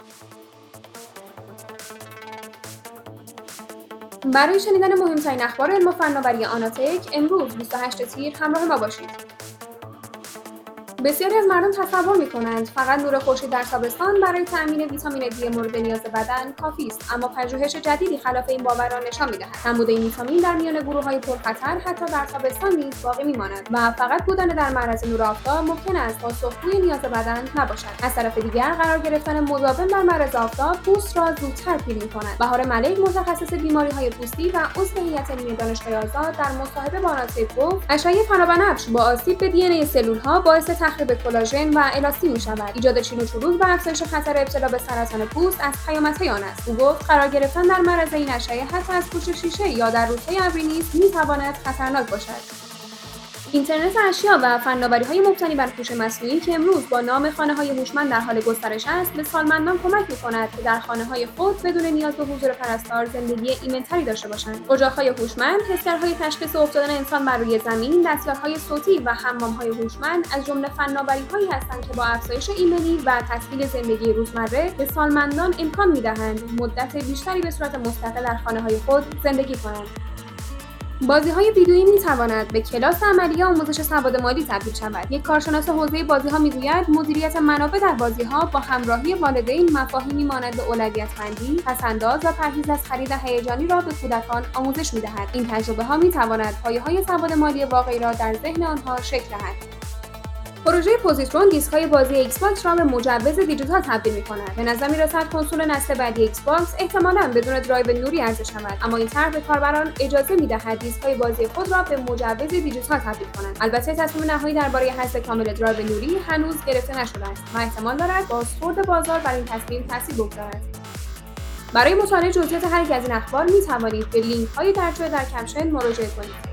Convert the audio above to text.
برای شنیدن مهمترین اخبار علم و فناوری آناتک امروز 28 تیر همراه ما باشید. بسیاری از مردم تصور می‌کنند فقط نور خورشید در تابستان برای تأمین ویتامین دی مورد نیاز بدن کافی است، اما پژوهش جدیدی خلاف این باور را نشان می‌دهد. کمبود این ویتامین در میان گروه‌های پرخطر حتی در تابستان نیز باقی می‌ماند و فقط بودن در معرض نور آفتاب ممکن است پاسخگوی نیاز بدن نباشد. از طرف دیگر قرار گرفتن مداوم در معرض آفتاب پوست را زودتر پیر می‌کند. بهار ملک متخصص بیماری‌های پوستی و عضو هیئت علمی دانشگاه آزاد در مصاحبه با آناتک گفت اشعه فنابنفش با آسیب به دی ان ای سلول‌ها باعث تخریب کلاژن و الاستین می‌شود. ایجاد چین و چروک و افزایش خطر ابتلا به سرطان پوست از پیامدهای آن است. او گفت قرار گرفتن در معرض این اشعه حتی از پوست شیشه یا در روزهای ابری نیز می‌تواند خطرناک باشد. اینترنت اشیا و فناوری‌های مبتنی بر هوش مصنوعی که امروز با نام خانه‌های هوشمند در حال گسترش است، به سالمندان کمک می‌کند که در خانه‌های خود بدون نیاز به حضور پرستار زندگی ایمن‌تری داشته باشند. اجاق‌های هوشمند، حسگرهای تشخیص افتادن انسان بر روی زمین، دستیارهای صوتی و حمام‌های هوشمند از جمله فناوری‌هایی هستند که با افزایش ایمنی و تسهیل زندگی روزمره به سالمندان امکان می‌دهند مدت بیشتری به صورت مستقل در خانه‌های خود زندگی کنند. بازی‌های ویدئویی می‌تواند به کلاس عملی آموزش سواد مالی تبدیل شود. یک کارشناس حوزه بازی‌ها می‌گوید مدیریت منابع در بازی‌ها با همراهی والدین مفاهیمی مانند اولویت‌بندی، پس‌انداز و پرهیز از خرید هیجانی را به کودکان آموزش می‌دهد. این تجربه‌ها می‌تواند پایه‌های سواد مالی واقعی را در ذهن آنها شکل دهد. پروژه پوزیترون دیسک‌های بازی ایکس باکس را به مجوز دیجیتال تبدیل می‌کند. به نظر می‌رسد کنسول نسل بعدی ایکس باکس احتمالاً بدون درایو نوری عرضه شود، اما این طرح به کاربران اجازه می‌دهد دیسک‌های بازی خود را به مجوز دیجیتال تبدیل کنند. البته تصمیم نهایی درباره حذف کامل درایو نوری هنوز گرفته نشده است و احتمال دارد بازخورد بازار بر این تصمیم تاثیر بگذارد. برای مطالعه جزئیات هر یک از این اخبار می‌توانید به لینک‌های درجا در کپشن مراجعه کنید.